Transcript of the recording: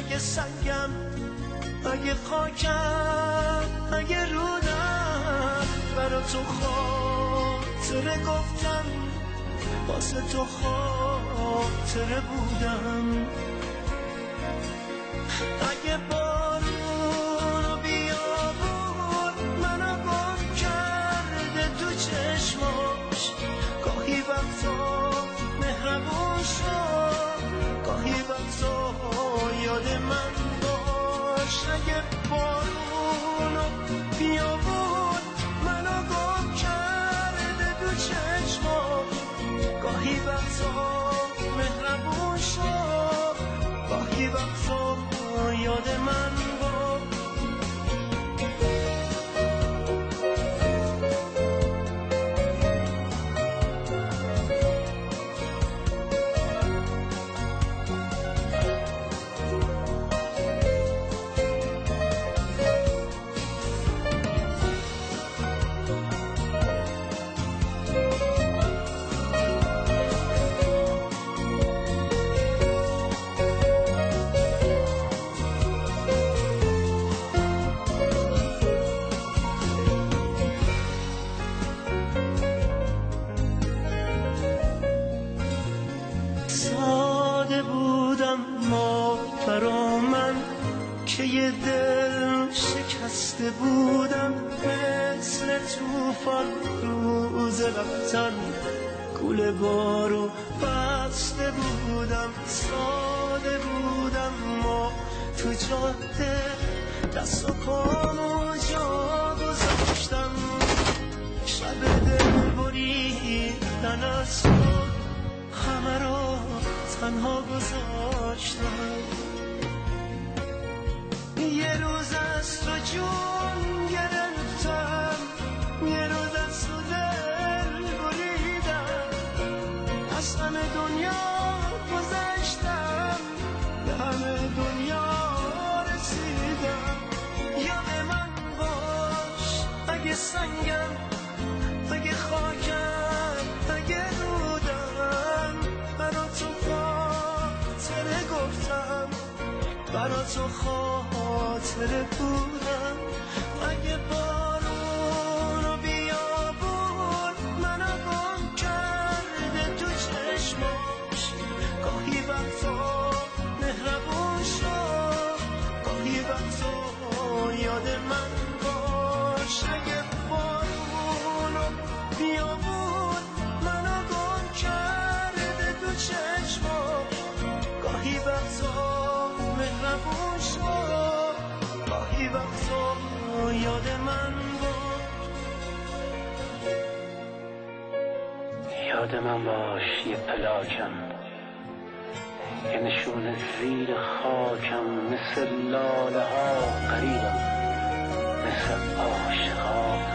اگه سنگم، اگه خاکم، اگه رودم، برا تو خاطره گفتم، واسه تو خاطره بودم. اگه بارون و بیابون منو گم کرده تو چشماش، گاهی وقتا مهربون شد، گاهی وقتا یاد من باش. اگه بارون و بیابون منو گم کرده تو چشماش، گاهی وقتا مهربون شد، گاهی وقتا یاد من باش. ساده بودم ما برا من که یه دل شکسته بودم، مثل توفان روز رفتن گول بارو بسته بودم. ساده بودم ما تو جاده، دست و پامو جا گذاشتم، شب دل بریدن از تو همه رو تنها گذاشتم. یه روز از تو جون گرفتم، یه روز از تو دل بریدم، از همه دنیا گذشتم، به همه دنیا رسیدم. یاد من باش اگه سنگم، اگه خاکم، اگه رودم، برا تو خاطره گفتم، برا تو خاطره بودم. اگه بارون و بیابون منو گم کرده تو چشماش، گاهی وقتا مهربون شد، گاهی وقتا یاد من باش. اگه بارون و بیابون منو گم کرده تو چشماش، گاهی وقتا مهربون شد، گاهی وقتا یاد من باش. یاد من باش یه پلاکم، یه نشون زیر خاکم، مثل لاله ها قریبم، مثل عاشقا